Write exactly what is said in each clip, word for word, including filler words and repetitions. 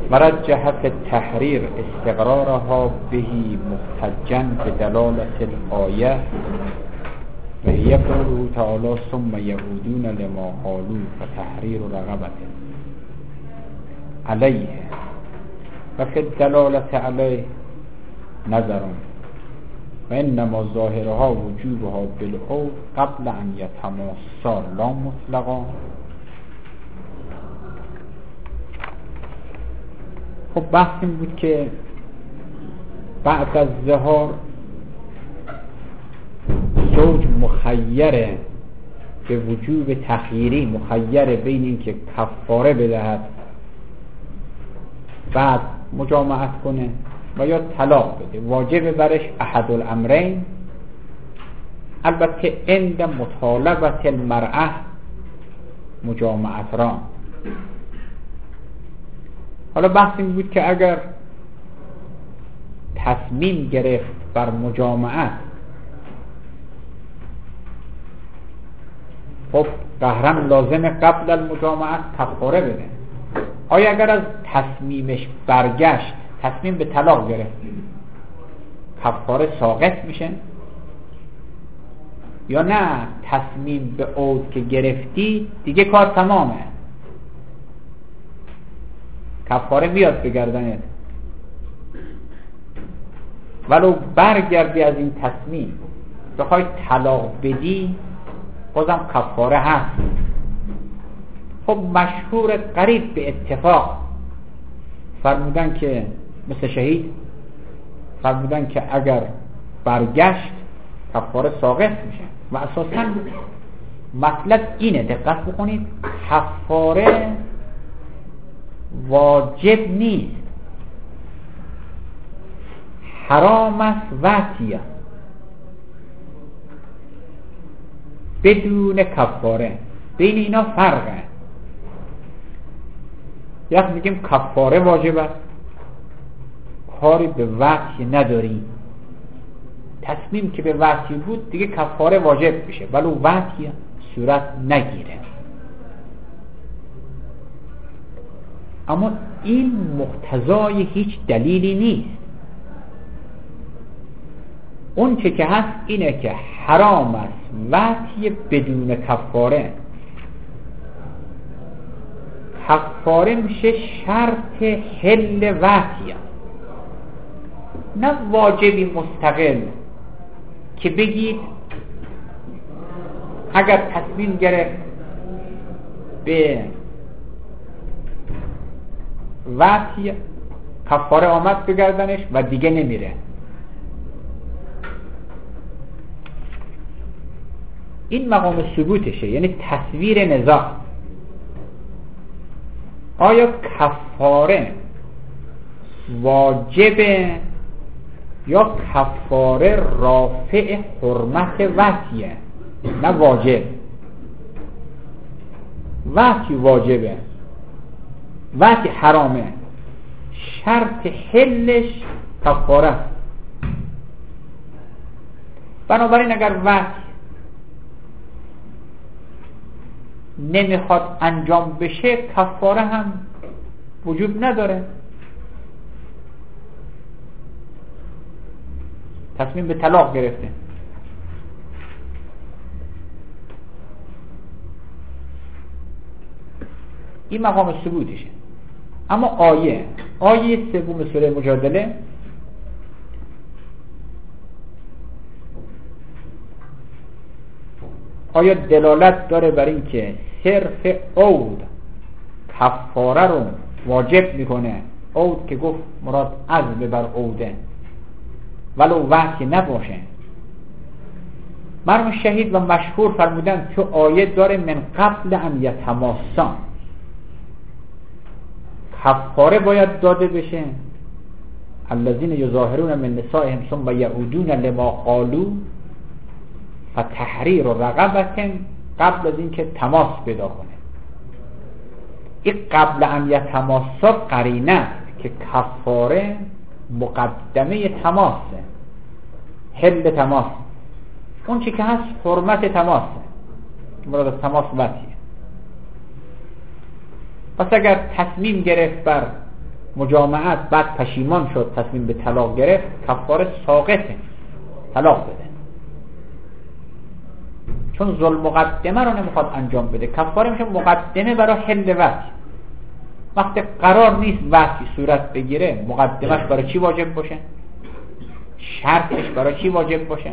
ورجح فی التحریر استقرارها بهی محتجا به دلالت الآیه و هی قوله تعالی ثم یعودون لما قالوا فتحریر رقبة علیه و فی الدلالت علیه نظر و انما ظاهرها وجوبها بالعود قبل ان یتماسا لا مطلقا. خب بحث این بود که بعد از ظهار زوج مخیره به وجوب تخییری، مخیره بین این که کفاره بدهد بعد مجامعت کنه و یا طلاق بده، واجب برش احد الامرین. البته عند مطالبت المرأة مجامعت را. حالا بحث این بود که اگر تصمیم گرفت بر مجامعت، خب قهرن لازم قبل المجامعت کفاره بده. آیا اگر از تصمیمش برگشت، تصمیم به طلاق گرفت، کفاره ساقط میشه؟ یا نه تصمیم به عود که گرفتی دیگه کار تمامه، کفاره بیاد به گردنت، ولو برگردی از این تصمیم بخوای طلاق بدی بازم کفاره هست. خب مشهور قریب به اتفاق فرمودن که مثل شهید فرمودن که اگر برگشت کفاره ساقط میشه و اساساً مطلب اینه، دقت بکنید، کفاره واجب نیست، حرام است وصیه بدون کفاره. بین اینا فرقه. یک میگیم کفاره واجب است، کاری به وصی نداری، تصمیم که به وصی بود دیگه کفاره واجب میشه ولو وصی صورت نگیره. اما این مقتضای هیچ دلیلی نیست. اون چه که هست اینه که حرام است وصی بدون کفاره. کفاره میشه شرط حل وصی، نه واجبی مستقل که بگید اگر تصمیم گرفت به وصی کفاره آمد بگردنش و دیگه نمیره. این مقام ثبوتشه، یعنی تصویر نزاع. آیا کفاره واجبه یا کفاره رافع حرمت وصیه؟ نه واجب. وصی واجبه، وصی حرامه، شرط حلش کفاره. بنابراین اگر وصی نمیخواد انجام بشه کفاره هم وجوب نداره. تصمیم به طلاق گرفته، این مقام ثبوتشه. اما آیه آیه سوم سوره مجادله آیا دلالت داره بر این که صرف عود کفاره رو واجب میکنه؟ عود که گفت مراد عزم بر عوده ولو وصی نباشه. مرحوم شهید و مشهور فرمودن چون آیه داره من قبل ان یتماسا، کفاره باید داده بشه. الذین یظاهرون من نسائهم ثم یعودون لما قالوا فتحریر رقبة، قبل از این که تماس پیدا کنه. این قبل ان یتماسا قرینه که کفاره مقدمه تماسه، حل تماس. اون چی که هست حرمت تماسه، مراد از تماس وصیه. پس اگر تصمیم گرفت بر مجامعت بعد پشیمان شد تصمیم به طلاق گرفت، کفاره ساقطه، طلاق بده، چون ظلم مقدمه رو نمیخواد انجام بده. کفاره میشه مقدمه برای حل وطی. وقتی قرار نیست وطی صورت بگیره، مقدمش برای چی واجب باشه؟ شرطش برای چی واجب باشه؟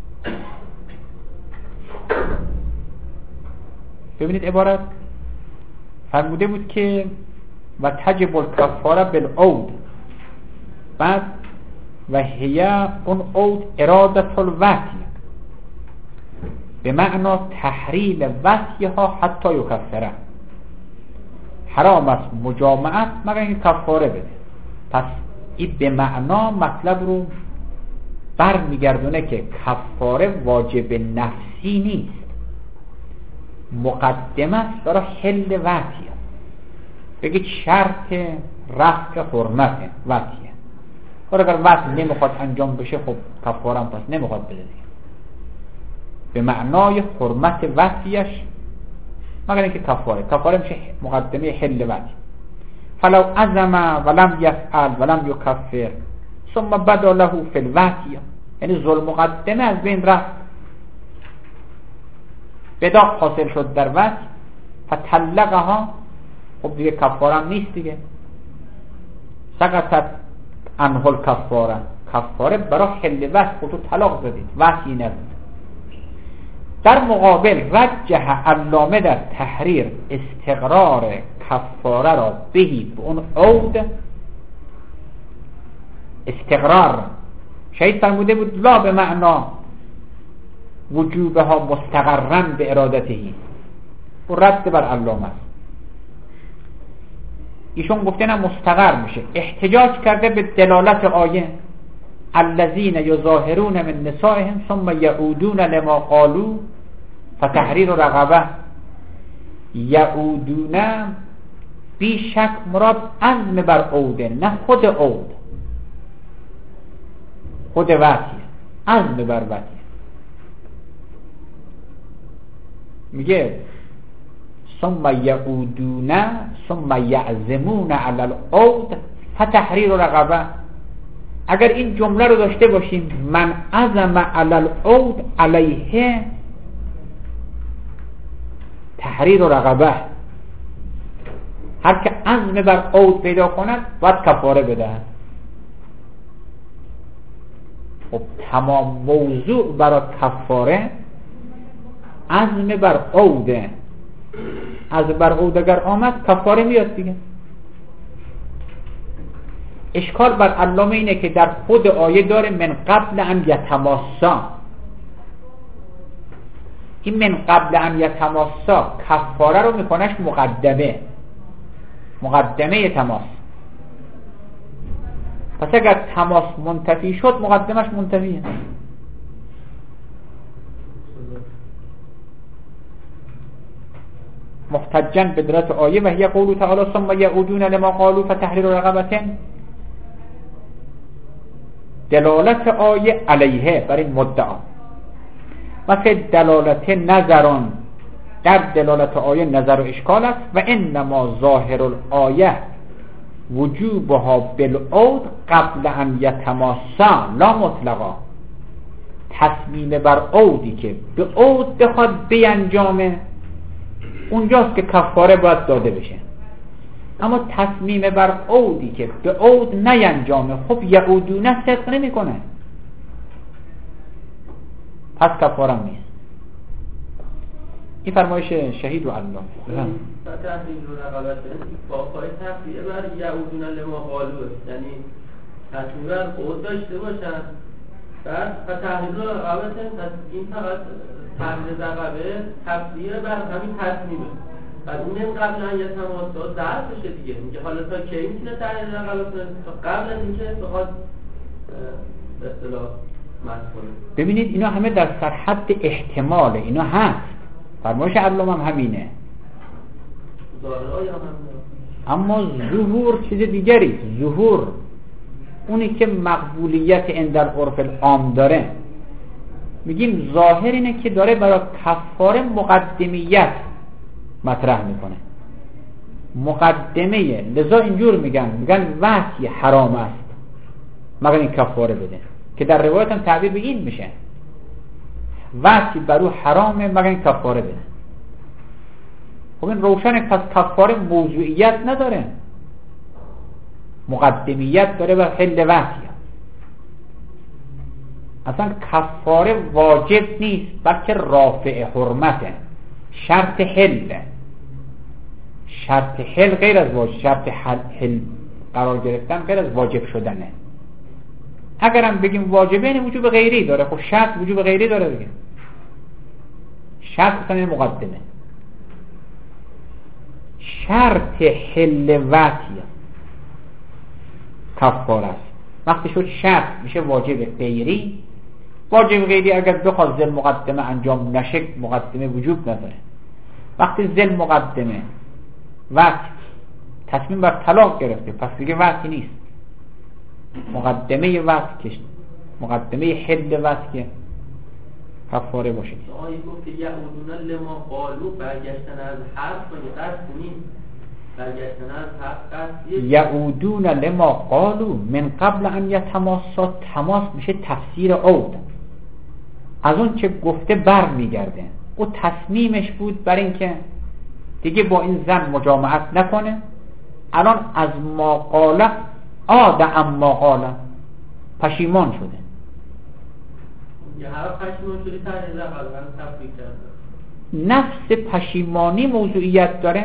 ببینید عبارت فرموده بود که و تجب الکفاره بالعود، بعد و هی اون عود ارادت الوطی به معنا تحریل وطی ها حتی یکفره، حرام است مجامعت مگر اینکه کفاره بده. پس این به معنا مطلب رو بر میگردونه که کفاره واجب نفسی نیست، مقدمه است برای حل وطی. بگید شرط رفع حرمت وطیه، اگر وطی نمیخواد انجام بشه خب کفاره هم پس نمیخواد بده دیگه، به معنای حرمت وطیش مگر اینکه کفاره. کفاره میشه مقدمه حل وطی. فلو عزم ولم یفعل ولم یکفر ثم بدا له فی الوطی، یعنی ظلم مقدمه از بین رفت، بدا حاصل شد در وطی، فطلقها، خب دیگه کفاره هم نیست دیگه، سقطت عنه الکفاره، کفاره برای حل وطی خودتو طلاق دادید، وطی نبود. در مقابل رجح علامه در تحریر استقرار کفاره را بهی به اون عود استقرار، شاید فرموده بود لا به معنا وجوبها مستقرن به ارادتهی، و رد بر علامه است. ایشون گفته نه مستقر میشه، احتجاج کرده به دلالت آیه الذین یظاهرون من نسائهم ثم یعودون لما قالوا فتحریر رقبه. یعودون بی شک مراد عزم بر عوده، نه خود عود، خود وطیه، عزم بر وطیه. میگه ثم یعودون ثم یعزمون علی العود فتحریر رقبه. اگر این جمله رو داشته باشیم من عزم علی العود علیه تحریر رقبه، هر که عزم بر عود پیدا کند باید کفاره بده. خب تمام موضوع برای کفاره عزم بر عوده، از بر عود اگر آمد کفاره میاد دیگه. اشکال بر علامه اینه که در خود آیه داره من قبل ان یتماسا، این من قبل ان یتماسا کفاره رو میکنش مقدمه، مقدمه تماس. پس اگر تماس منتفی شد مقدمش منتفیه. محتجاً به دلالت آیه و هی قول تعالی ثم یعودون لما قالوا فتحریر رقبه، دلالت آیه علیه بر این مدعا. مثل دلالت نظران، در دلالت آیه نظر و اشکال است و انما ظاهر الآیه وجوبها بالعود قبل ان یتماسا لا مطلقا. تصمیم بر عودی که به عود بخواد بینجامه اونجاست که کفاره باید داده بشه، اما تصمیم بر عودی که به عود نینجامه خب یعودونه صدق نمی کنه، پس کفاره نیست. این فرمایش شهید و علامه. تحریر رقبه با پای تفسیر بر یعودون لما قالوا، یعنی تصمیم بر عود داشته باشن بعد تحریر رقبه، پس این فقط تحریر رقبه تفسیر بر همین تصمیمه. بعد اون قبل ان یتماسا ظرف بشه دیگه، میگه حالا تا کی میتونه تحریر رقبه کنه؟ تا قبل از اینکه بخواد به اصطلاح مسئول. ببینید اینا همه در سرحد احتماله، اینا هست، فرمایش علامه هم همینه، اما ظهور چیز دیگری. ظهور اونی که مقبولیت عند العرف العام داره، میگیم ظاهر اینه که داره برای کفاره مقدمیت مطرح میکنه. مقدمه، لذا اینجور میگن میگن وحی حرام است مگر این کفاره بده، که در روایت هم تعبیر به این میشه وحی برو حرامه مگر این کفاره بده. خب این روشنه، پس کفاره موضوعیت نداره، مقدمیت داره و حل وحی. اصلا کفاره واجب نیست بلکه رافع حرمته، شرط حل. شرط حل غیر از واجب، شرط حل قرار گرفتن غیر از واجب شدنه. اگرم بگیم واجبه این وجوب غیری داره، خب شرط وجوب غیری داره دیگه. شرط اصلا مقدمه. شرط حل وحی کفاره است. وقتی شد شرط میشه واجب غیری. واجب غیری اگر بخواد ذل مقدمه انجام نشه مقدمه وجوب نداره. وقتی ذل مقدمه وقت تصمیم بر طلاق گرفته پس دیگه وقتی نیست، مقدمه وقت که مقدمه حل وقت که کفاره باشه. آیه گفت یعودون لما قالوا، برگشتن از حرف و قصد نیست، برگشتن از حرف قصد. یعودون لما قالوا من قبل ان یتماسا، تماس میشه تفسیر عود، از اون که گفته بر میگرده. او تصمیمش بود بر این که دیگه با این زن مجامعت نکنه. الان از ما قاله عاد اما قاله، پشیمان شده. یه هر پشیمان شده تغییر قلبن تفریق کرده. نفس پشیمانی موضوعیت داره.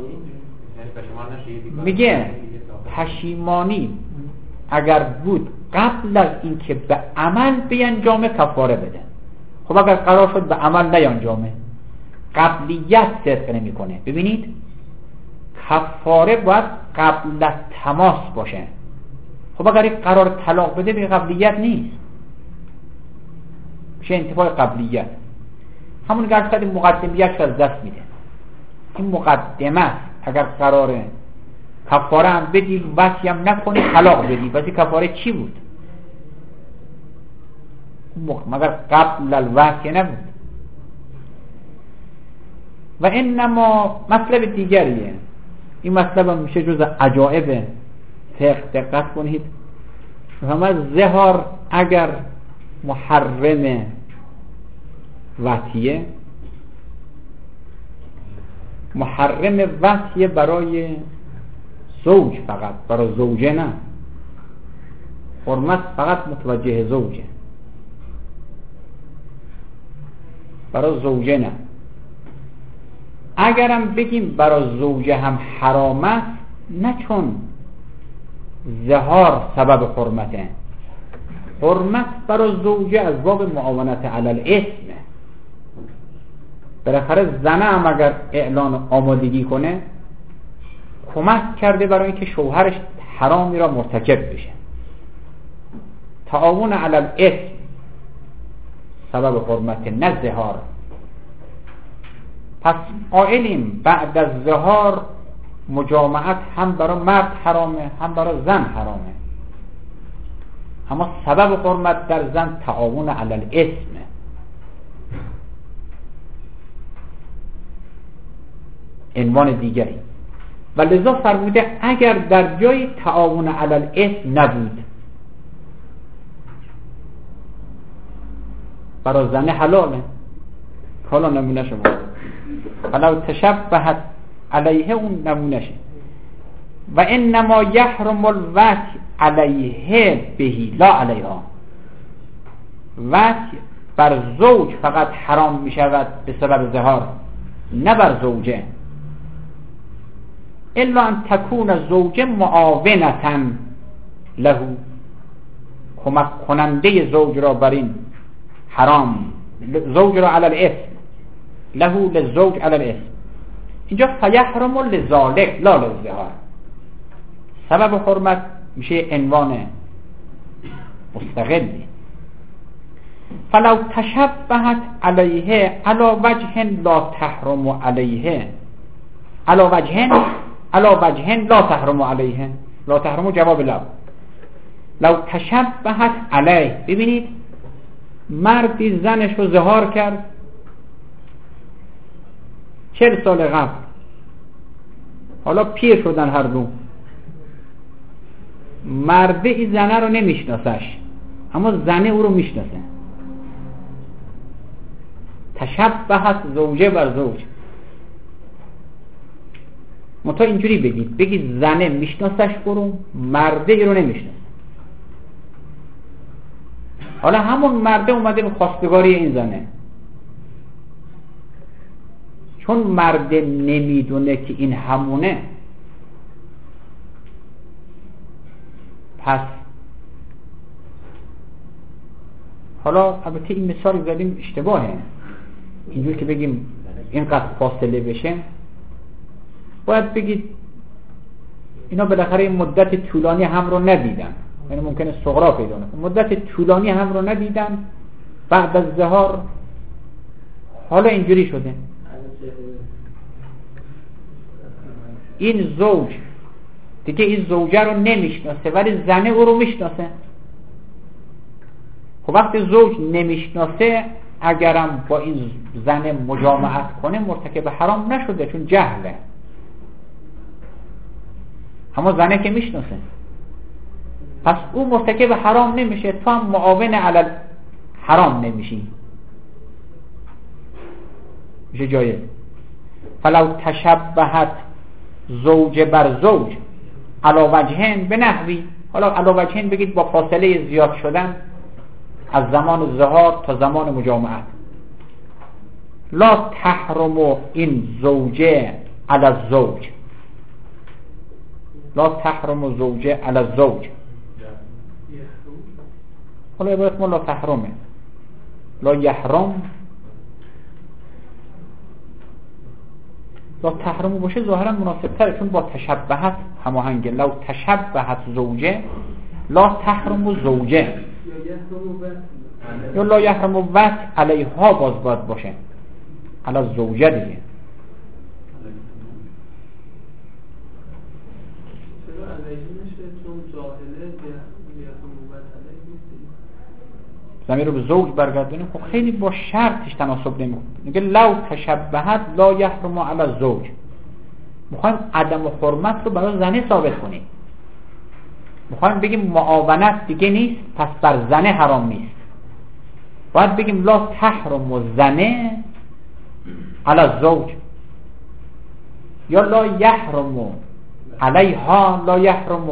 میگه پشیمانی اگر بود قبل از اینکه به عمل بینجامه کفاره بده. خب اگر قرار شد به عمل نینجامه قبلیت صدق نمی کنه. ببینید کفاره باید قبل از تماس باشه. خب اگر قرار طلاق بده به قبلیت نیست، میشه انتفاع قبلیت. همون گرد مقدمیت از دست میده. این مقدمه اگر قراره کفاره هم بدی وصی هم نکنی طلاق بدی، وصی کفاره چی بود؟ مگر قبل الوصی نبود. و انما مطلب دیگریه، این مطلب هم میشه جز عجائب فقه. دقت کنید همه زهار اگر محرم وصیه، محرم وصیه برای زوج فقط، برای زوجه نه. حرمت فقط متوجه زوجه، برای زوجه نه. اگرم بگیم برای زوجه هم حرام است، نه چون زهار سبب حرمته. حرمت برای زوجه از باب معاونت علی الاسم. بالاخره زنه هم اگر اعلان آمادگی کنه کمک کرده برای اینکه شوهرش حرامی را مرتکب بشه. تعاون علی الاسم سبب حرمت، نه زهار. پس قائلیم بعد از زهار مجامعت هم برای مرد حرامه هم برای زن حرامه، اما سبب حرمت در زن تعاون علی الاسم. عنوان دیگری. و لذا فرموده اگر در جای تعاون علی الاسم نبود برای زن حلاله. حالا نمونه شما حالا تشبهت علیه اون نمونشه. و انما یحرم الوصی علیه بهی لا علیها. وصی بر زوج فقط حرام می شود به سبب زهار، نه بر زوجه. الا ان تکون زوجه معاونتا له، کمک کننده زوج را بر این حرام، زوج را علی الاسم، له للزوج علی الاسم. اینجا فیحرم لذالک لا للزهار. سبب حرمت میشه عنوان مستقلی. فلو تشبهت علیه علی وجه لا تحرم علیه، علی وجه علی وجه لا تحرم علیه، لا تحرم جواب لا. لو تشبهت علیه، ببینید مردی زنش رو زهار کرد چهل سال قبل، حالا پیر شدن هر دو، مرده این زنه رو نمیشناسش اما زنه او رو میشناسه. تشبهت زوجه بر زوج. متا اینجوری بگید، بگید زنه میشناسش برو، مرده ای رو نمیشناسه. حالا همون مرده اومده به خواستگاری این زنه، چون مرده نمیدونه که این همونه، پس حالا البته این مثال زدیم اشتباهه، اینجور که بگیم اینقدر فاصله بشه، باید بگید اینا بالاخره مدت طولانی هم رو ندیدن، یعنی ممکنه صغرا پیدا کنه، مدت طولانی هم رو ندیدن، بعد از ظهار حالا اینجوری شده. این زوج دیگه این زوجه رو نمیشناسه ولی زنه او رو میشناسه. خب وقتی زوج نمیشناسه اگرم با این زنه مجامعت کنه مرتکب حرام نشده چون جهله، اما زنه که میشناسه پس او مرتکب حرام نمیشه، تو هم معاون علی حرام نمیشی، میشه جایز. فلو تشبهت زوج بر زوج علی وجهین به نحوی، حالا علی وجهین بگید با فاصله زیاد شدن از زمان ظهار تا زمان مجامعت. لا تحرم این زوجه علی الزوج، لا تحرم زوجه علی الزوج. حالا عبارت ما لا تحرمه، لا یحرم، لا تحرم باشه ظاهرا مناسب تره چون با تشبهت هماهنگه. لو تشبهت زوجه لا تحرم زوجه، یا لا یحرم وط علیها باز باید باشه، علی زوجه دیگه. زمین رو به زوج برگردونه، خب خیلی با شرطش تناسب نمیکنه. میگه لو تشبهت لا یحرم علی الزوج، میخوایم عدم حرمت رو برای زنه ثابت کنیم، میخوایم بگیم معاونت دیگه نیست پس بر زنه حرام نیست، باید بگیم لا تحرم زنه علی الزوج، یا لا یحرم علیها لا یحرم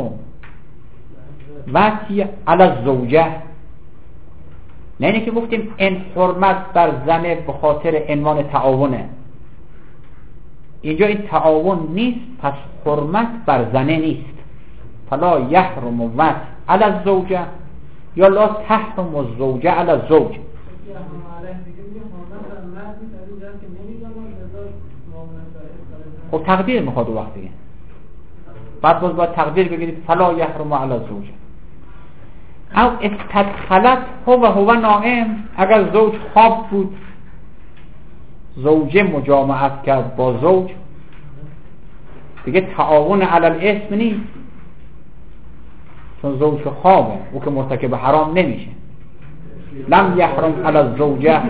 وطی علی الزوجه. نه اینه که گفتیم این حرمت بر زنه به خاطر عنوان تعاونه، اینجا این تعاون نیست پس حرمت بر زنه نیست. فلا یحرم وط علی الزوجه یا لا تحرم الزوجه علی الزوج. خب تقدیر میخواد وقت دیگه، بعد باز باید تقدیر بگیرید فلا یحرم علی الزوجه. او استدخلت هو و هو نائم، اگر زوج خواب بود زوجه مجامعت کرد با زوج دیگه تعاون علی الاسم نیست چون زوج خوابه، او که مرتکب حرام نمیشه. لم یحرم علی الزوجه،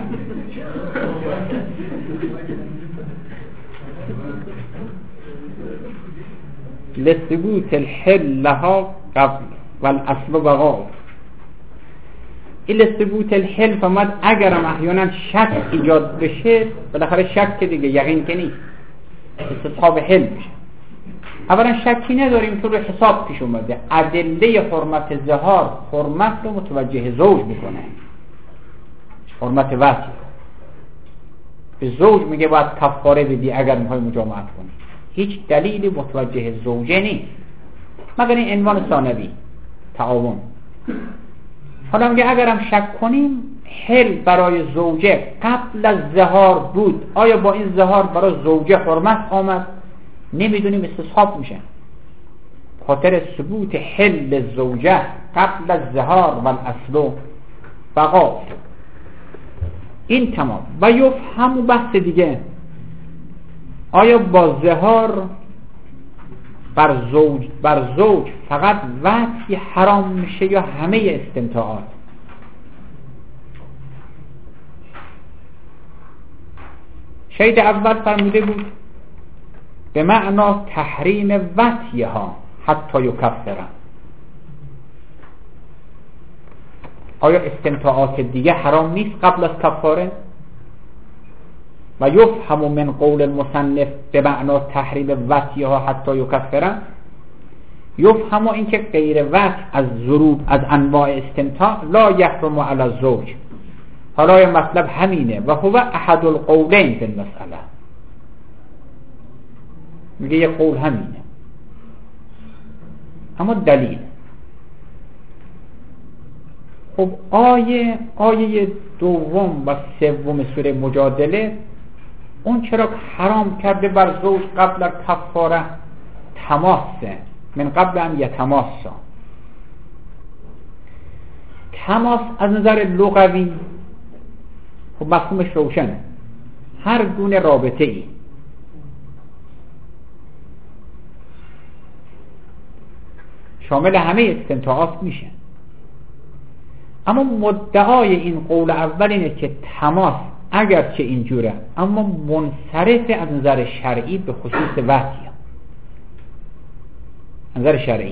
لثبوت الحل لها قبل والاصل بقا. این ثبوت الحل فمد اگرم احیانا شک ایجاد بشه، بالاخره شک دیگه یقین که نیست، استصحاب حل میشه. اولا شکی نداریم تو رو حساب پیش اومده، ادله حرمت ظهار حرمت رو متوجه زوج میکنه، حرمت وطی به زوج میگه باید کفاره بدی اگر میخوای مجامعت کنی، هیچ دلیلی متوجه زوجه نیست مگر این عنوان ثانوی تعاون. حالا میگه اگرم شک کنیم حل برای زوجه قبل از ظهار بود، آیا با این ظهار برای زوجه حرمت آمد؟ نمیدونیم، استصحاب میشه. خاطر ثبوت حل زوجه قبل از ظهار و الاصل بقا. این تمام. و یفهم بحث دیگه، آیا با ظهار بر زوج بر زوج فقط وطی حرام میشه یا همه استمتاعات؟ شهید اول فرموده بود به معنا تحریم وطیها حتی یکفرن. آیا استمتاعات دیگه حرام نیست قبل از کفاره؟ و یفهم من قول المصنف به معنا تحریم وطیها حتی یکفرن، یفهم این که غیر وطی از ضروب از انواع استمتاع لا یحرم علی الزوج. حالا این مطلب همینه و هو احد القولین فی المسئله، میگه یه قول همینه، اما دلیل. خب آیه آیه دوم و سوم سوره مجادله اون چرا حرام کرده بر زوج قبل از کفاره تماسه من قبل ان یتماسا. تماس از نظر لغوی خب مفهومش روشنه، هر گونه رابطه ای شامل همه استمتاعات میشه. اما مدعای این قول اول اینه که تماس اگرچه اینجوره اما منصرف از نظر شرعی به خصوص وطیه. نظر شرعی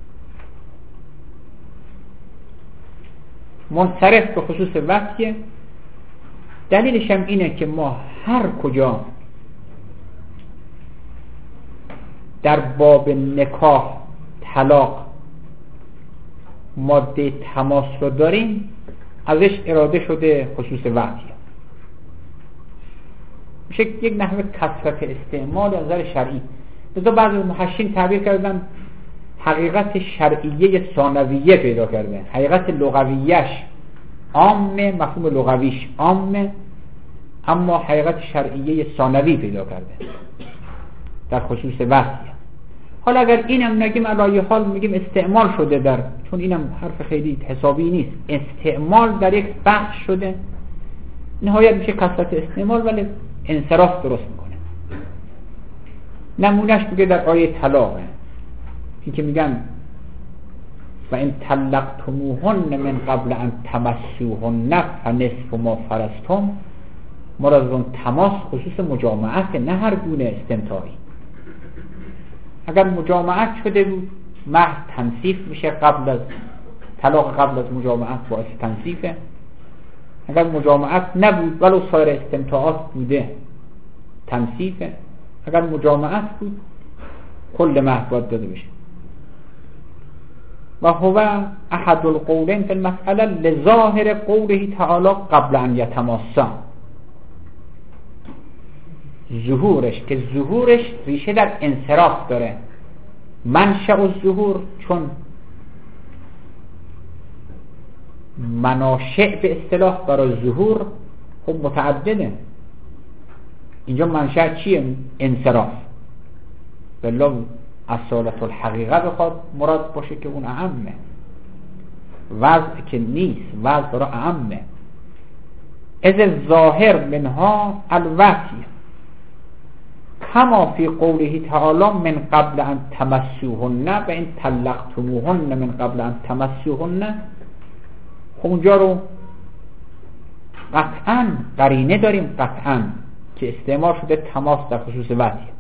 منصرف به خصوص وطیه. دلیلش هم اینه که ما هر کجا در باب نکاح طلاق ماده تماس رو داریم ازش اراده شده خصوص وطیه. میشه یک نحوه کثرت استعمال از نظر شرعی. لذا بعضی محشین تعبیر کردن حقیقت شرعیه ثانویه پیدا کرده، حقیقت لغویش عامه، مفهوم لغویش عامه، اما حقیقت شرعیه ثانوی پیدا کرده در خصوص وطیه. حالا اگر اینم نگیم علایه حال میگیم استعمال شده در، چون اینم حرف خیلی حسابی نیست، استعمال در یک بخش شده، نهایت میشه کثرت استعمال ولی انصراف درست میکنه. نمونهش میگه در آیه طلاقه، این که میگن و این طلقتموهن من قبل ان تمسوهن فنصف ما فرضتم، مراد از اون تماس خصوص مجامعت، نه هر گونه استمتاعی. اگر مجامعت شده بود مهر تنصیف میشه، قبل از طلاق قبل از مجامعت باعث تنصیفه. اگر مجامعت نبود ولو سایر استمتاعات بوده تنصیفه. اگر مجامعت بود کل مهر باید داده بشه. و هو احد القولین فی المسئله لظاهر قوله تعالی قبل ان یتماسا. ظهورش که ظهورش ریشه در انصراف داره. منشأ الظهور، چون مناشئ به اصطلاح برای ظهور خب متعدده. اینجا منشأ چیه؟ انصراف. بلا اصالت الحقیقه بخواد مراد باشه که اون اعمه، وضع که نیست، وضع برای اعمه. از ظاهر منها الوطی کما فی قوله تعالی من قبل ان تمسوهن و این طلقتموهن من قبل ان تمسوهن. خب اونجا رو قطعا قرینه داریم، قطعا که استعمال شده تماس در خصوص وطی.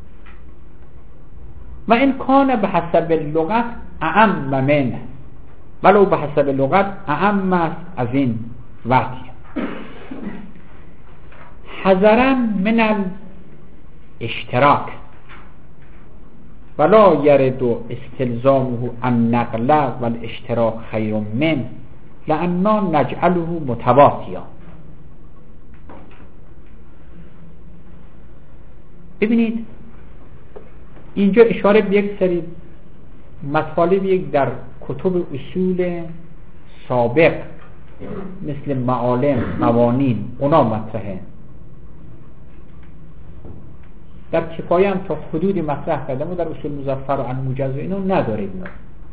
و این کان به حسب لغت اعم من، ولو به حسب لغت اعم است از این وطی. حذرا من الاشتراک ولا یرد استلزامه النقل و الاشتراک خیر من لأننا نجعله متواتیا. ببینید اینجا اشاره به یک سری مطالب یک در کتب اصول سابق مثل معالم، موانین، اونا مطرحه. در کفایه هم تا حدودی مطرح کردم و در اصول مظفر و الموجز و اینو نداره. اینا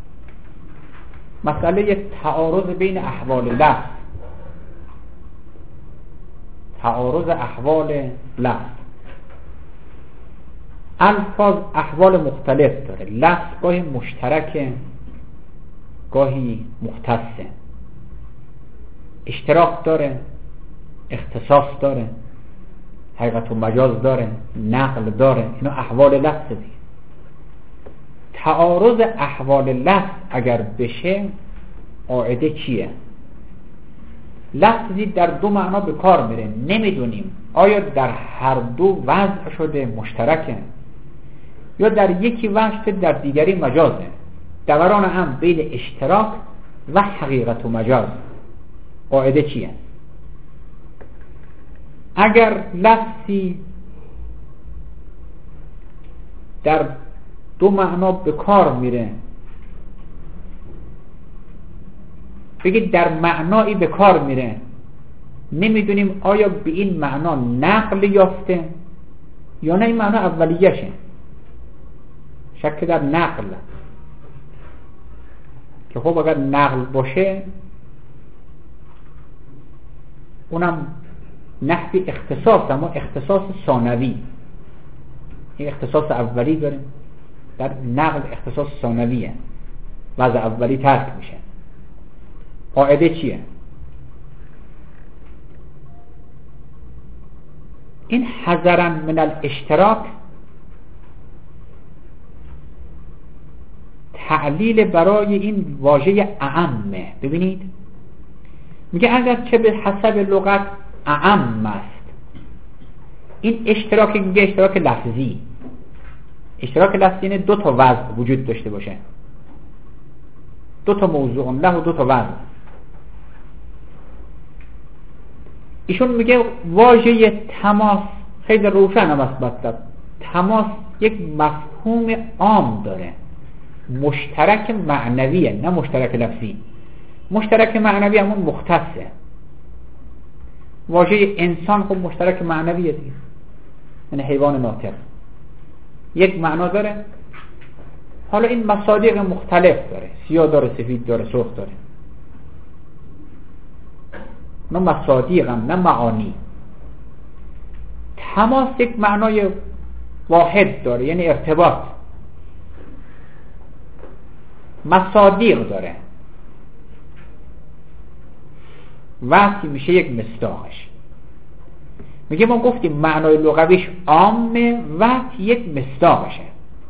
مسئله تعارض بین احوال لفظ، تعارض احوال لفظ. الفاظ احوال مختلف داره، لفظ گاهی مشترکه گاهی مختصه، اشتراک داره اختصاص داره. حقیقت و مجاز داره، نقل داره، اینا احوال لفظ دیگه. تعارض احوال لفظ اگر بشه قاعده چیه؟ لفظی در دو معنا به کار میره، نمیدونیم آیا در هر دو وضع شده مشترکه یا در یکی وجه در دیگری مجازه. دوران هم بین اشتراک و حقیقت و مجاز. قاعده چیه؟ اگر لفظی در دو معنا به کار میره، بگید در معنایی به کار میره، نمیدونیم آیا به این معنا نقل یافته یا نه این معنا اولیشه. شک در نقل که خب اگر نقل باشه اونم نحوی اختصاص، اما اختصاص ثانوی. این اختصاص اولی داریم، در نقل اختصاص ثانویه، وضع اولی ترک میشه. قاعده چیه؟ این حذرا من الاشتراک تعلیل برای این واژه اعمه. ببینید میگه اگر چه به حسب لغت اعم است، این اشتراک میگه اشتراک لفظی. اشتراک لفظی اینه دو تا وضع وجود داشته باشه، دو تا موضوع له و دو تا وضع. ایشون میگه واژه تماس خیلی روشن هم است. مطلب تماس یک مفهوم عام داره، مشترک معنویه نه مشترک لفظی. مشترک معنوی همون مختصه. واژه انسان خب مشترک معنویه دیگه، یعنی حیوان ناطق یک معنا داره. حالا این مصادیق مختلف داره، سیاه داره، سفید داره، سرخ داره. نه مصادیق هم نه معانی. تماس یک معنای واحد داره، یعنی ارتباط. مصادیق داره، وقتی میشه یک مصداقش. میگه ما گفتیم معنای لغویش عامه، وقتی یک مصداقشه.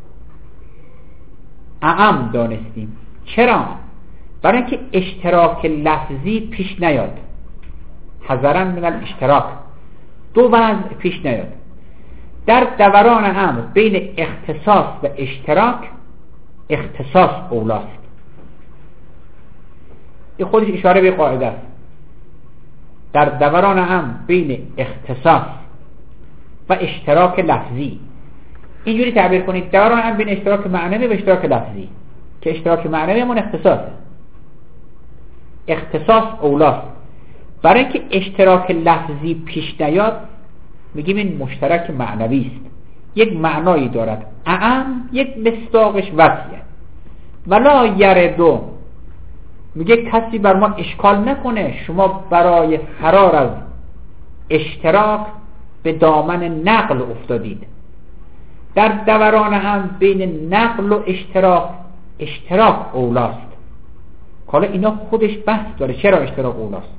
اعم دانستیم. چرا؟ برای اینکه اشتراک لفظی پیش نیاد. حذرا من الاشتراک، دو وضع پیش نیاد. در دوران امر بین اختصاص و اشتراک اختصاص اولاست. این خودش اشاره به قاعده است. در دوران امر بین اختصاص و اشتراک لفظی، اینجوری تعبیر کنید دوران امر بین اشتراک معنوی و اشتراک لفظی، که اشتراک معنوی همون اختصاصه. اختصاص اولاست. برای اینکه اشتراک لفظی پیش نیاد میگیم این مشترک معنوی است، یک معنایی دارد. اعم یک مصداقش وصیه. ولا یردو، میگه کسی بر ما اشکال نکنه شما برای فرار از اشتراک به دامن نقل افتادید. در دوران هم بین نقل و اشتراک اشتراک اولاست. حالا اینا خودش بحث داره چرا اشتراک اولاست.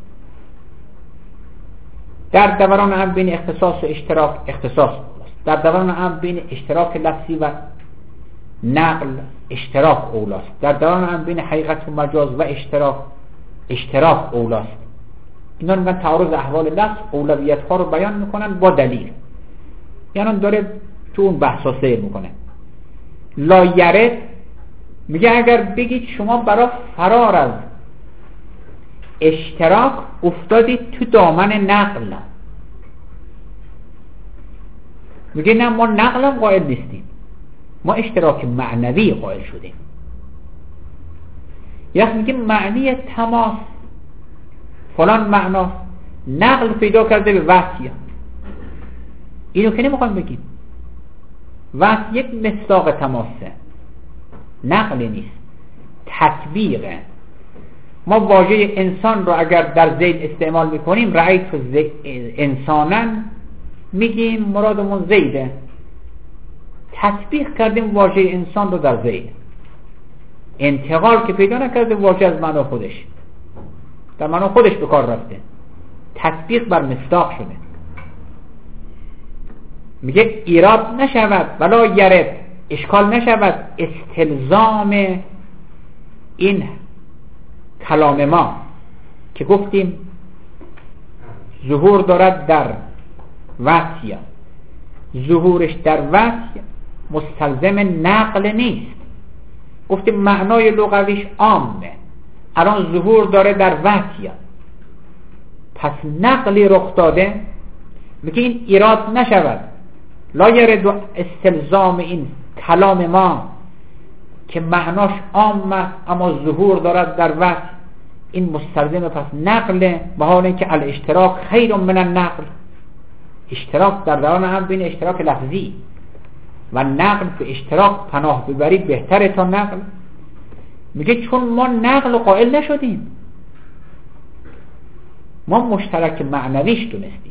در دوران هم بین اختصاص و اشتراک اختصاص اولاست. در دوران هم بین اشتراک لفظی و نقل اشتراک اولاست. در دوران هم بین حقیقت و مجاز و اشتراک اشتراک اولاست. اینا رو میگن تعارض احوال لفظ. اولویت ها رو بیان میکنن با دلیل، یعنی داره تو اون بحثا سیر میکنه. لا یرد میگه اگر بگید شما برای فرار از اشتراک افتادید تو دامن نقل، میگه نه ما نقل هم قائل نیستیم، ما اشتراک معنوی قائل شدیم. یعنی میگه معنی تماس فلان معنا نقل پیدا کرده به وحی. اینو که نمیخوایم بگیم. وحی یک مصداق تماسه، نقل نیست، تطبیقه. ما واژه انسان رو اگر در زید استعمال میکنیم رأیت انسانا، میگیم مرادمون زیده. تطبیق کردیم واژه انسان رو در زید، انتقال که پیدا نکرده واژه از معنا خودش، در معنا خودش به کار رفته، تطبیق بر مصداق شده. میگه ایراد نشود ولا یرد، اشکال نشود استلزام این کلام ما که گفتیم ظهور دارد در وحی، ظهورش در وحی مستلزم نقل نیست. گفتیم معنای لغویش عامه، الان ظهور داره در وحی، پس نقلی رخ داده، میگه این ایراد نشود، لا یرد استلزام این کلام ما که معناش عام است اما ظهور دارد در وحی، این مستلزم پس نقله، به حال اینکه الاشتراک خیر من النقل، اشتراک در درون هم بین اشتراک لفظی و نقل به اشتراک پناه ببری بهتره تا نقل. میگه چون ما نقل قائل نشدیم، ما مشترک معنویش دونستیم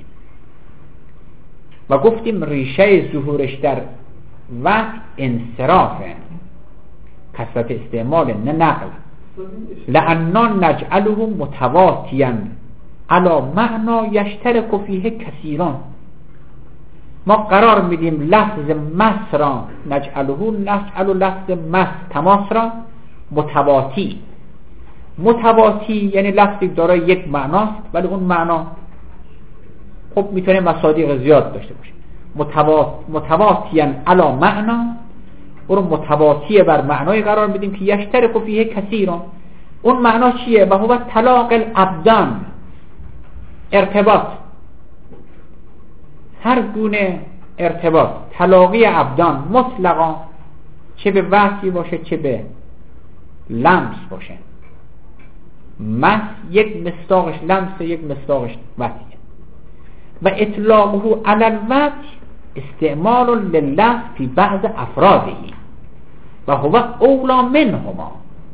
و گفتیم ریشه ظهورش در وحی انصرافه، کثرت استعمال نه نقل. لأننا نجعله متواتیا علی معنا یشترک فیه کثیران، ما قرار میدیم لفظ مس را نجعله نجعل لفظ مس تماس را متواتی. متواتی یعنی لفظی دارای یک معناست ولی اون معنا خب میتونه مصادیق زیاد داشته باشه. متوات متواتیا علی معنا، اون متواتی بر معنای قرار میدیم که یشترک فیه کثیران. اون معنا چیه؟ و هو طلاق الابدان، ارتباط، هر گونه ارتباط، طلاقی ابدان مطلقا، چه به وحی باشه چه به لمس باشه. مس یک مصداقش لمس، یک مصداقش وحیه. و اطلاقه علی الوحی استعمال لللفظ فی بعض افراده و هو اولا منهما.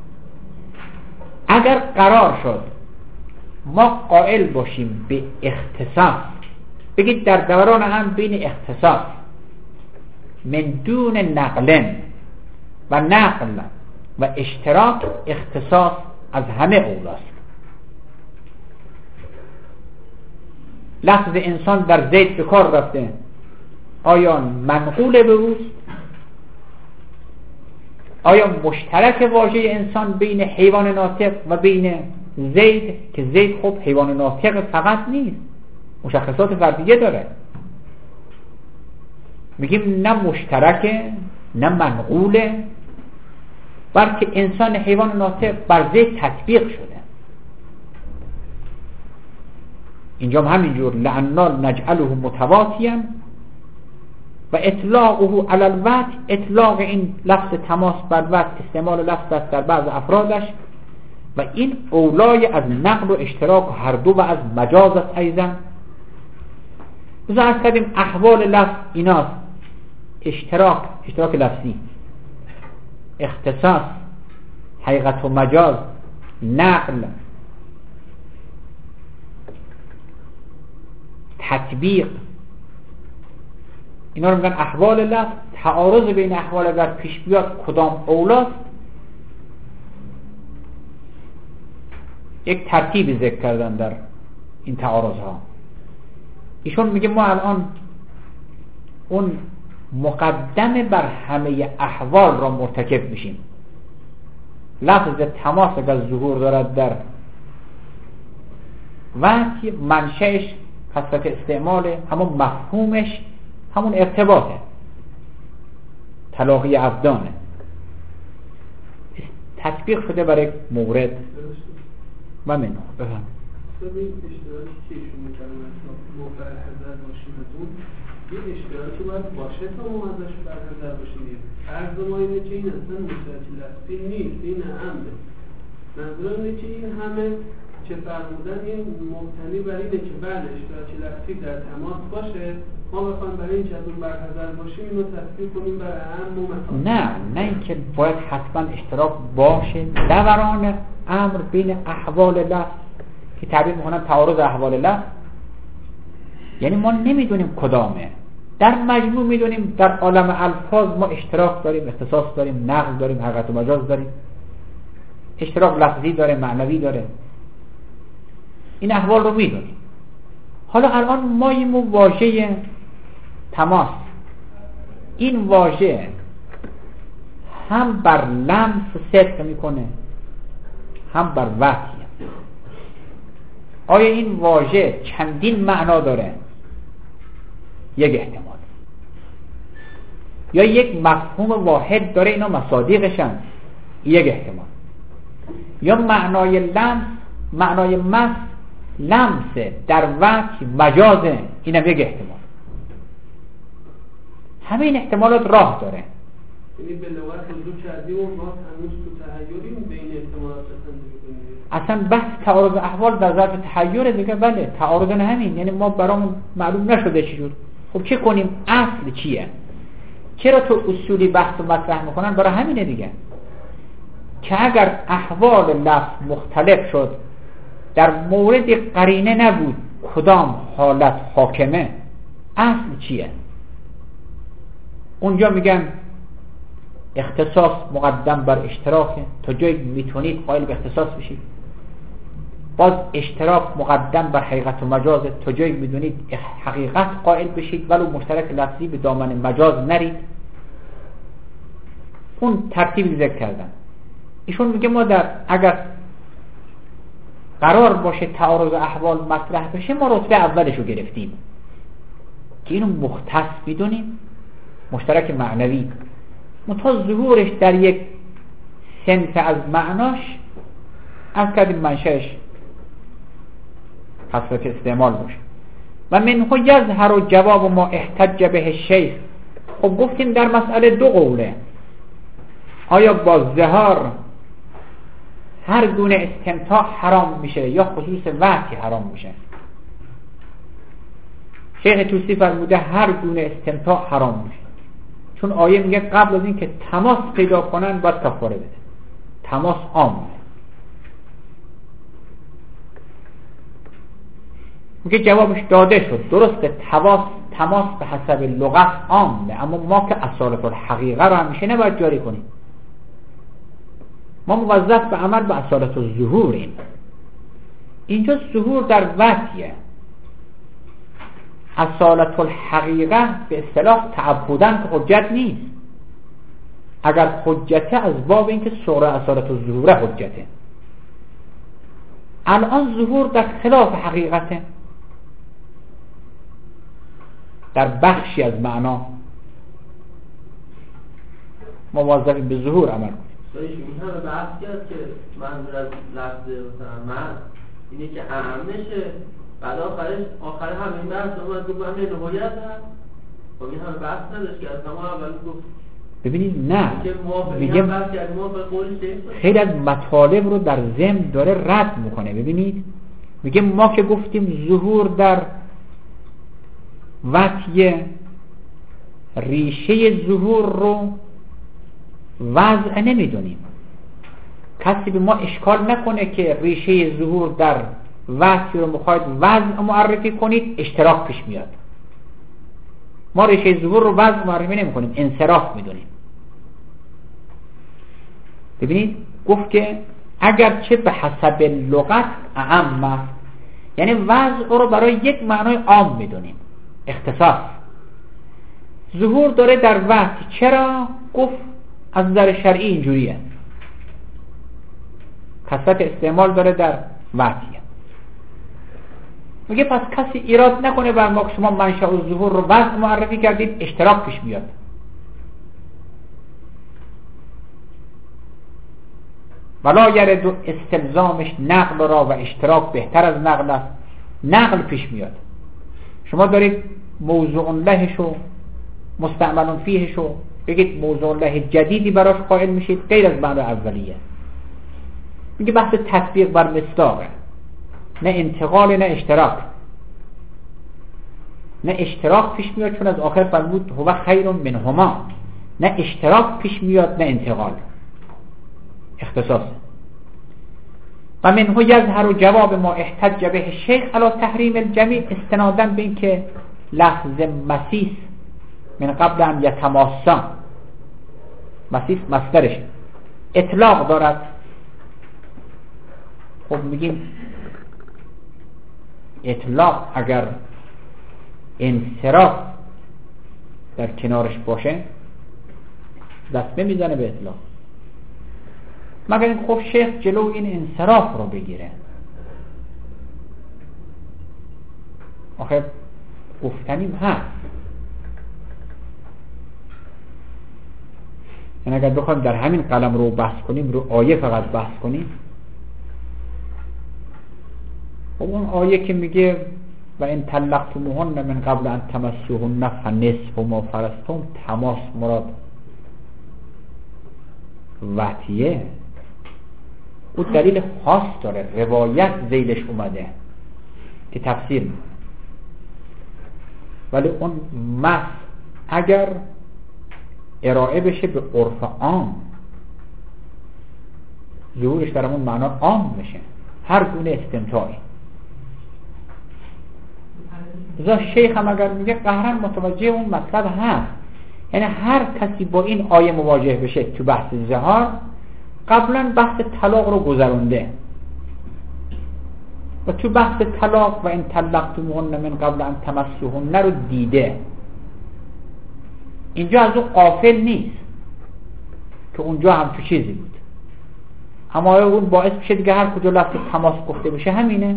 اگر قرار شد ما قائل باشیم به اختصاص، بگید در دوران هم بین اختصاص من دون نقل و نقل و اشتراک، اختصاص از همه اولاست. لفظ انسان در زید به کار رفته، آیا منقول به اوست؟ آیا مشترک واژه انسان بین حیوان ناطق و بین زید که زید خب حیوان ناطق فقط نیست، مشخصات فردیه داره. میگیم نه مشترکه نه منقوله، بلکه انسان حیوان ناطق بر زید تطبیق شده. اینجا هم همینجور لأننا نجعله متواتیا و اطلاقه علی الوحی، اطلاق این لفظ تماس بر وحی استعمال لفظ است در بعض افرادش و این اولای از نقل و اشتراک هر دو و از مجاز است. ایضا بذار کردیم احوال لفظ ایناست: اشتراک، اشتراک لفظی، اختصاص، حقیقت و مجاز، نقل، تطبیق. اینا رو میگن احوال لفظ. تعارض بین احوال اگر پیش بیاد کدام اولاست، یک ترتیبی ذکر کردن در این تعارض ها. ایشون میگه ما الان اون مقدمه بر همه احوال را مرتکب میشیم. لفظ تماس اگر ظهور دارد در وحی، منشأش کثرت استعمال، همون مفهومش همون ارتباطه، تلاقی ابدانه، تطبیق شده برای مورد و منو. بفهم این اشتراکی که ایشون میکنن موقع حضر باشیم از اون یه اشتراکی باید باشه تا ما ازش بر حضر باشیم. عرض ما اینه که این اصلا مشترک لفظی نیست، این عمده. منظورم اینه که این همه که فرمودن این مبتنی بر اینه که بله اشتراکی لفظی در تماس باشه، ما بخوایم برای این که از اون بر حضر باشیم اینو تطبیق کنیم برای عام و مثال. نه نه اینکه باید حتما اشتراک باشه دوران امر بین احوال لفظ که تعبیر میکنن تعارض احوال لفظ، یعنی ما نمیدونیم کدامه. در مجموع میدونیم در عالم الفاظ ما اشتراک داریم، اختصاص داریم، نقل داریم، حقیقت و مجاز داریم، اشتراک لفظی داره، معنوی داره. این احوال رو میدونیم. حالا الان ما یه واژه تماس این واژه هم بر لمس صدق میکنه هم بر وحی. آیا این واژه چندین معنا داره؟ یک احتمال. یا یک مفهوم واحد داره، اینا مصادیقشن؟ یک احتمال. یا معنای لمس، معنای مس لمس در وحی مجازه، اینم یک احتمال. همه این احتمالات راه داره. یعنی به لغت رجوع کردیم و ما هنوز تو تحیریم بین احتمالات بسنده بکنیم. اصلا بحث تعارض احوال در ظرف تحیره دیگه. بله تعارض نه همین، یعنی ما برامون معلوم نشده چی شد. خب چه کنیم؟ اصل چیه؟ چرا تو اصولی بحث و مطرح میکنن؟ برای همینه دیگه که اگر احوال لفظ مختلف شد، در مورد قرینه نبود کدام حالت حاکمه، اصل چیه؟ اونجا میگن اختصاص مقدم بر اشتراکه، تا جایی میتونید قائل به اختصاص بشید. باز اشتراک مقدم بر حقیقت و مجازه، تا جایی میدونید حقیقت قائل بشید ولو مشترک لفظی به دامن مجاز نرید. اون ترتیبی ذکر کردن. ایشون میگه ما در اگر قرار باشه تعارض احوال مطرح بشه، ما رتبه اولشو گرفتیم که اینو مختص میدونیم، مشترک معنوی، منتها ظهورش در یک صنف از معناش از کردیم منشأش حسرت استعمال باشه. و منه یظهر و جواب ما احتج به الشیخ. خب گفتیم در مسئله دو قوله. آیا با ظهار هر گونه استمتاع حرام میشه یا خصوص وحی حرام میشه؟ شیخ توسی فرموده هر گونه استمتاع حرام میشه، چون آیه میگه قبل از این که تماس پیدا کنن باید کفاره بده. تماس عامه. میگه جوابش داده شد. درسته تماس تماس به حسب لغت عامه، اما ما که اصالت الحقیقه رو همیشه نباید جاری کنیم. ما موظف به عمل به اصالت الظهوریم. اینجا ظهور در وحیه. اصالت الحقیقه به اصطلاح تعبدن که حجت نیست. اگر حجته از باب اینکه سوره اصالت الظهوره حجته. الان ظهور در خلاف حقیقته، در بخشی از معنا ما موظفی به ظهور عمل کنیم. این همه بحثی هست که منظور از لفظ مثلا من اینه که اهم نشه، بعد آخرش آخر همین بحث اومد گفت همین نهایت هست. خب این همه بحث نداشت که از ما اول گفت. ببینید نه میگه خیلی از مطالب رو در ضمن داره رد میکنه. ببینید میگه ما که گفتیم ظهور در وحی، ریشه ظهور رو وضع نمیدونیم. کسی به ما اشکال نکنه که ریشه ظهور در وحی رو میخواید وضع معرفی کنید، اشتراک پیش میاد. ما ریشه ظهور رو وضع معرفی نمی کنیم، انصراف میدونیم. ببینید گفت که اگر چه به حسب لغت اعم، یعنی وضع رو برای یک معنای عام میدونیم، اختصاص. ظهور داره در وحی. چرا؟ گفت از نظر شرعی اینجوریه، کثرت استعمال داره در وحی. میگه پس کسی ایراد نکنه بر ما که شما منشأ و ظهور رو وضع معرفی کردید، اشتراک پیش میاد. ولا یرد استلزامش نقل را و اشتراک بهتر از نقل است. نقل پیش میاد. شما دارید موضوع لهش و مستعمل فیهش و بگید موضوع له جدیدی براش قائل میشید غیر از معنی اولیه. میگه بحث تطبیق بر مصداقه، نه انتقال نه اشتراک. نه اشتراک پیش میاد چون از آخر فرمود هو خیر منهما، نه اشتراک پیش میاد نه انتقال، اختصاص. و منه یظهر و جواب ما احتج به الشیخ علی تحریم الجمیع، استنادا به این که لفظ مسیس من قبل ان یتماسا، مسیس مصدرش اطلاق دارد. خب میگیم اطلاق اگر انصراف در کنارش باشه دست میزنه به اطلاق، مگر این خب شیخ جلو این انصراف رو بگیره. آخه گفتنیم هست، یعنی اگر بخوایم در همین قلم رو بحث کنیم، رو آیه فقط بحث کنیم، خب اون آیه که میگه و این طلقتموهن من قبل ان تمسوهن فنصف ما فرضتم، تماس مراد وطیه، او دلیل خاص داره، روایت ذیلش اومده که تفسیر میکنه، ولی اون مس اگر ارائه بشه به عرف عام، ظهورش در اون معنا عام میشه، هر گونه استمتاعی. لذا شیخ هم اگر میگه قهرن متوجه اون مطلب هست، یعنی هر کسی با این آیه مواجه بشه تو بحث ظهار، قبلا بحث طلاق رو گذرونده و تو بحث طلاق و این طلقتموهن من قبل ان تمسوهن رو دیده. اینجا از اون غافل نیست که اونجا هم تو چیزی بود، اما اون باعث میشه دیگه هر کجا لفظ تماس گفته بشه همینه.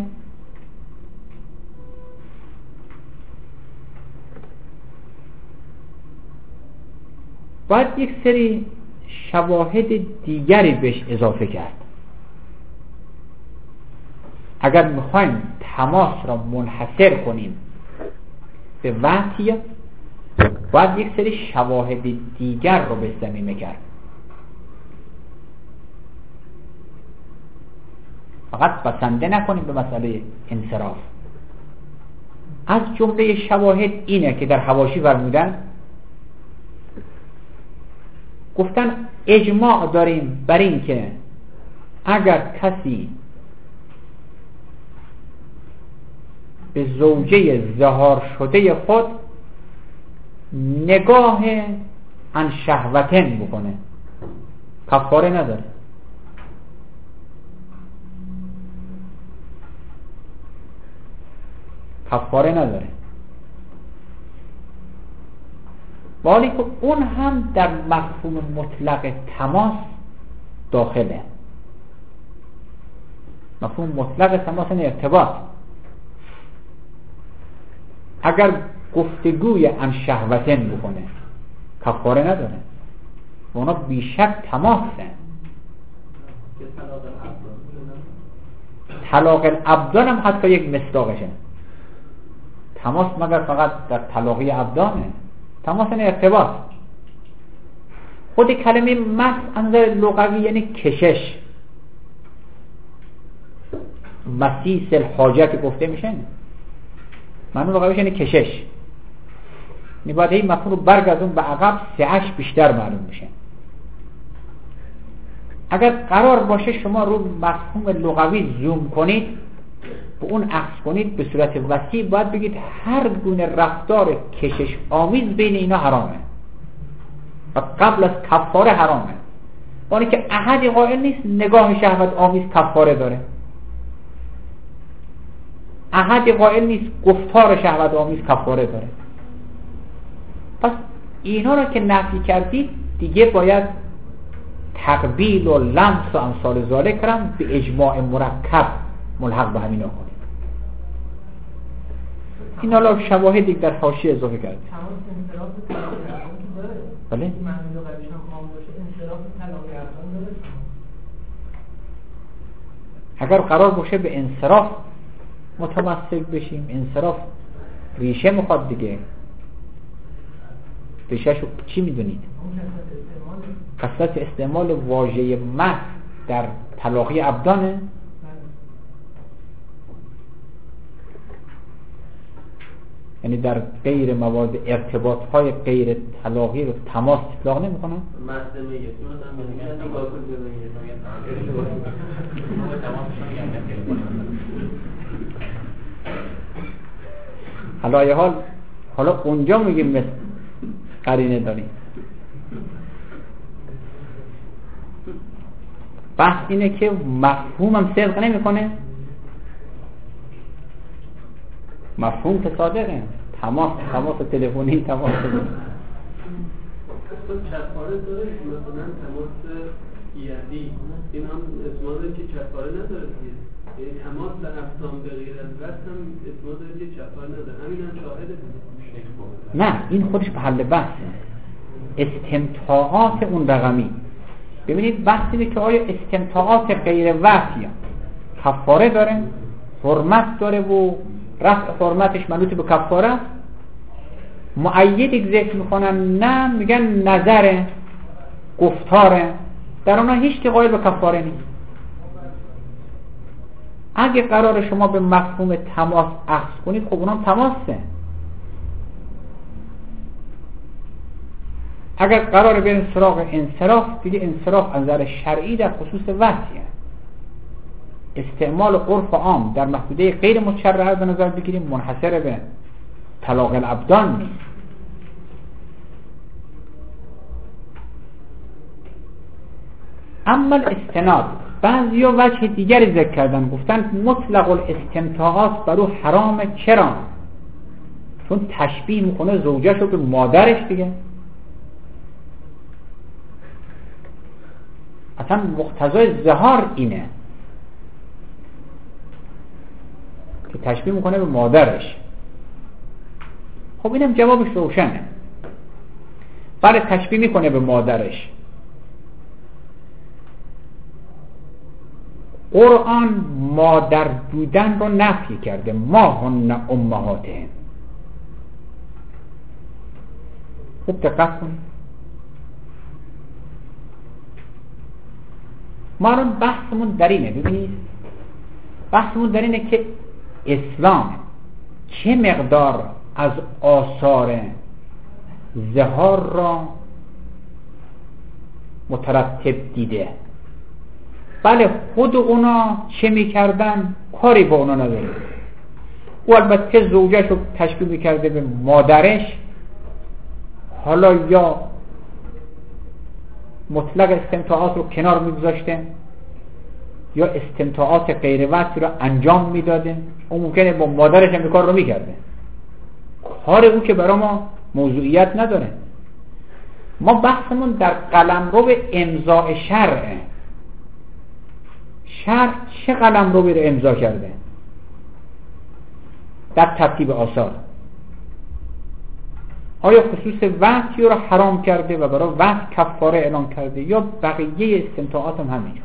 باید یک سری شواهد دیگری بهش اضافه کرد. اگر میخوایم تماس را منحصر کنیم به وحی، باید یک سری شواهد دیگر رو به ضمیمه کرد. فقط بسنده نکنیم به مسئله انصراف. از جمله شواهد اینه که در حواشی فرمودن، گفتن اجماع داریم بر این که اگر کسی به زوجه ظهار شده خود نگاه عن شهوتن بکنه، کفاره نداره. کفاره نداره. ولی خب اون هم در مفهوم مطلق تماس داخله. مفهوم مطلق تماس این ارتباط. اگر گفتگوی عن شهوتن بکنه کفاره نداره، اونا بیشک تماسه. طلاق الابدان هم حتی یک مصداقشه. تماس مگر فقط در طلاقی ابدانه؟ تماس این ارتباط. خود کلمه مس انظر لغوی یعنی کشش، مسیس الحاجه که گفته میشه، معنی لغویش یعنی کشش. یعنی باید این مفهوم رو برگردون به عقب، سعش بیشتر معلوم میشه. اگر قرار باشه شما رو مفهوم لغوی زوم کنید، به اون عکس کنید به صورت وسیع، باید بگید هر گونه رفتار کشش آمیز بین اینا حرامه و قبل از کفاره حرامه. اونی که احدی قائل نیست نگاه شهوت آمیز کفاره داره، احدی قائل نیست گفتار شهوت آمیز کفاره داره. پس اینا رو که نفی کردید دیگه باید تقبیل و لمس و امثال ذالک کرم به اجماع مرکب ملحق به همینا کنید. این حالا شواهدی در حاشیه اضافه کرد. بله؟ اگر قرار باشه به انصراف متمسک بشیم، انصراف ریشه میخواد دیگه. ریشه‌شو چی میدونید؟ کثرت استعمال واژه مس در طلاقی ابدانه. یعنی در غیر مواد ارتباط های غیر طلاقی رو تماس اطلاق نمی کنن؟ مصدر میگه مثلا نگاه حالا یه حال حالا اونجا میگیم مثل قرینه داریم. بحث اینه که مفهومم صدق نمی کنه. مفهوم که صادقه، تماس تماس تلفنی، تماس تا کفاره داره مثلا تماس یدی این هم اعتماده که کفاره نداره دیگه، یعنی تماس افسان به غیر از وقت هم اعتماده که کفاره نداره، همین هم شاهده دیگه. نه این خودش محل بحثه، استمتاعات اون رقمی. ببینید بحثی که آیا استمتاعات غیر وحی کفاره داره، حرمت داره و رفع حرمتش منوط به کفاره است. مؤید یک ذکر میکنن نه، میگن نظره، گفتاره، در آنها هیچ که قائل به کفاره نیست. اگه قرار شما به مفهوم تماس اخذ کنید خب اونام تماسه. اگر قرار بریم سراغ انصراف، دیگه انصراف از نظر شرعی در خصوص وحیه. استعمال عرف عام در محدوده غیر مشرعه به نظر بگیریم منحصر به طلاق الابدان نیست. اما الاستناد، بعضی ها وجه دیگری ذکر کردن، گفتن مطلق الاستمتاعات برو حرامه. چرا؟ چون تشبیه میکنه زوجش رو به مادرش دیگه. اصلا مقتضای ظهار اینه که تشبیه میکنه به مادرش. خب اینم جوابش روشنه. برای تشبیه میکنه به مادرش. قرآن مادر بودن رو نفی کرده، ما هن امهاتهم. خوب دقت کنید. ما الان بحثمون در اینه، ببینید بحثمون در اینه که اسلام چه مقدار از آثار ظهار را مترتب دیده. بله خود اونا چه میکردن کاری با اونا نداره. او البته زوجش رو تشبیه میکرده به مادرش، حالا یا مطلق استمتاعات رو کنار میگذاشته یا استمتاعات غیر وحی رو انجام میداده. او ممکنه با مادرش هم کار رو میکرده، کار او که برای ما موضوعیت نداره. ما بحثمون در قلمرو امضاء شرعه. شرع چه قلمرو رو امضا کرده در ترتیب آثار؟ آیا خصوص وحی رو حرام کرده و برای وحی کفاره اعلان کرده یا بقیه استمتاعات هم همینجور؟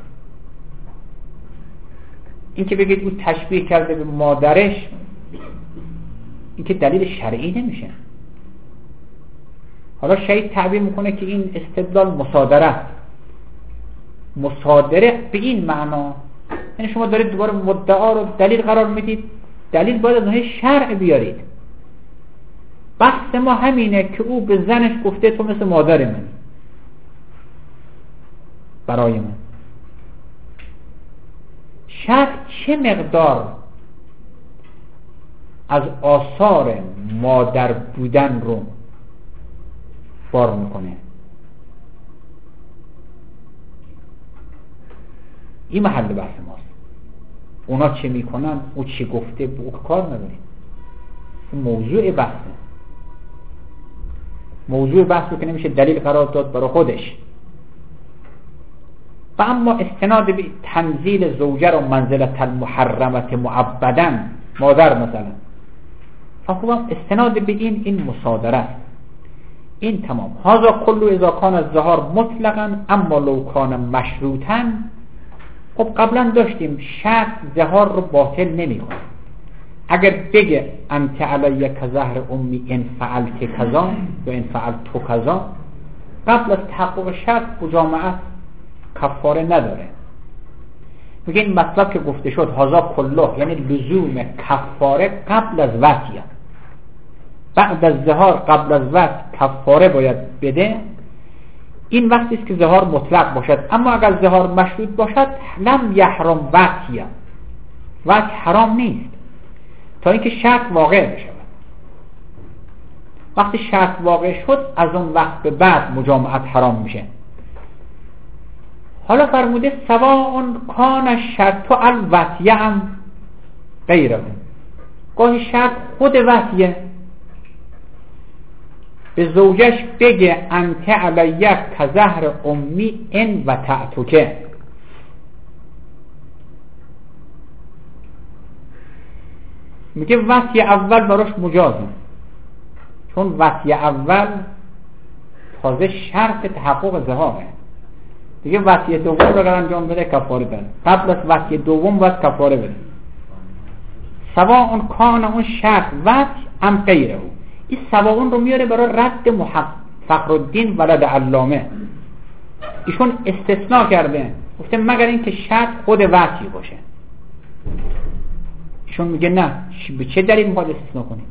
این که بگید او تشبیه کرده به مادرش، این که دلیل شرعی نمیشه. حالا شاید تعبیر میکنه که این استدلال مصادره است. مصادره به این معنا یعنی شما دارید دوباره مدعا رو دلیل قرار میدید، دلیل باید از ناحیه شرع بیارید. بحث ما همینه که او به زنش گفته تو مثل مادر من برای من. شرع چه مقدار از آثار مادر بودن رو بار میکنه؟ این محل بحث ماست. اونا چه میکنن، او چه گفته، به او کار نداریم. موضوع بحثه. موضوع بحث رو که نمیشه دلیل قرار داد برای خودش. و اما استناد به تنزیل زوجه رو منزلت المحرمت معبداً، مادر مثلا، فخوام استناد به این این مصادره است. این تمام. هذا کلو اذا کان الظهار مطلقاً اما لو کان مشروطاً. خب قبلا داشتیم شرط ظهار رو باطل نمی‌کنه. اگر بگه انت علی کظهر امی ان فعلت کذا یا ان فعلت تو کذا، قبل از تحقق شرط مجامعت کفاره نداره. میگه این مطلب که گفته شد هذا کله یعنی لزوم کفاره قبل از وصیه. بعد از ظهار قبل از وصی کفاره باید بده. این وقتی است که ظهار مطلق باشد. اما اگر ظهار مشروط باشد لم یحرم وصیه، وصی حرام نیست تا اینکه شرط واقع بشه. وقتی شرط واقع شد از اون وقت به بعد مجامعت حرام میشه. حالا فرموده سواء کان الشرط الوصیه ام غیره. گاهی شرط خود وصیه، به زوجش بگه انت علیک کزهر امی ان و تعتوکه. میگه وصی اول براش مجازه، چون وصی اول تازه شرط تحقق زهاقه دیگه. وصی دوم رو اگر انجام بده کفاره داره، قبل از وصی دوم باید کفاره بده. سواء کان اون شرط وصی ام غیره. این سواء رو میاره برای رد محقق فخرالدین ولد علامه. ایشون استثناء کرده، گفته مگر این که شرط خود وصی باشه. ایشون میگه نه، به چه دلیل میخواد استثناء کنید؟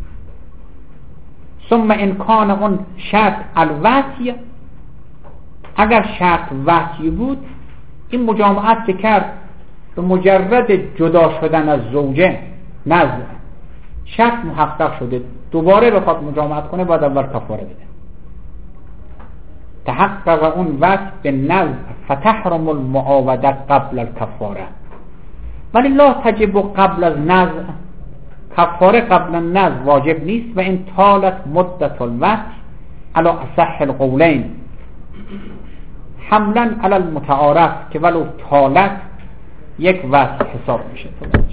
ثم ان کان اون شرط الوصی، اگر شرط وصی بود این مجامعت که کرد به مجرد جدا شدن از زوجه نزع شرط محقق شده، دوباره بخواد مجامعت کنه باید اول کفاره بده. تحقق اون وصف به نزع فتحرم المعاوده قبل الکفاره، ولی لا تجب قبل از نزع. کفاره قبل النزع واجب نیست و این طالت مدت الوصف علی اصح القولین حملا علی المتعارف، که ولو طالت یک وصف حساب میشه.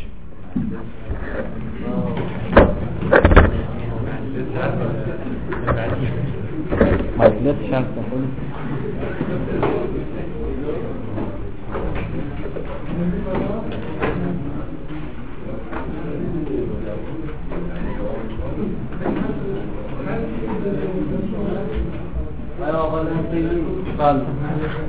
مجلس شرط خود آقا